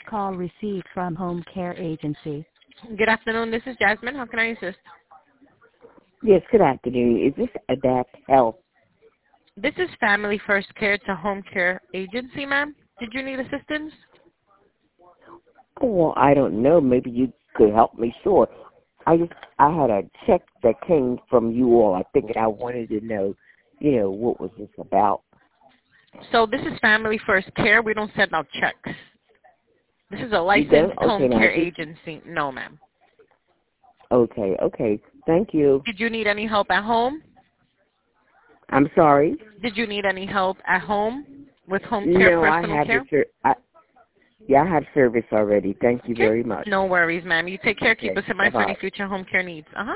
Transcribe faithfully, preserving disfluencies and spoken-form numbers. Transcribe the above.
Call received from Home Care Agency. Good afternoon. This is Jasmine. How can I assist? Yes, good afternoon. Is this Adapt Health? This is Family First Care. It's a home care agency, ma'am. Did you need assistance? Oh, well, I don't know. Maybe you could help me. Sure. I just I had a check that came from you all. I think I wanted to know, you know, what was this about? So this is Family First Care. We don't send out checks. This is a licensed Okay, home care just, agency. No, ma'am. Okay, okay. Thank you. Did you need any help at home? I'm sorry? Did you need any help at home with home care, no, personal I have care? The ser- I, yeah, I have service already. Thank you Okay. very much. No worries, ma'am. You take care. Keep Okay, us in mind for bye-bye. any future home care needs. Uh-huh.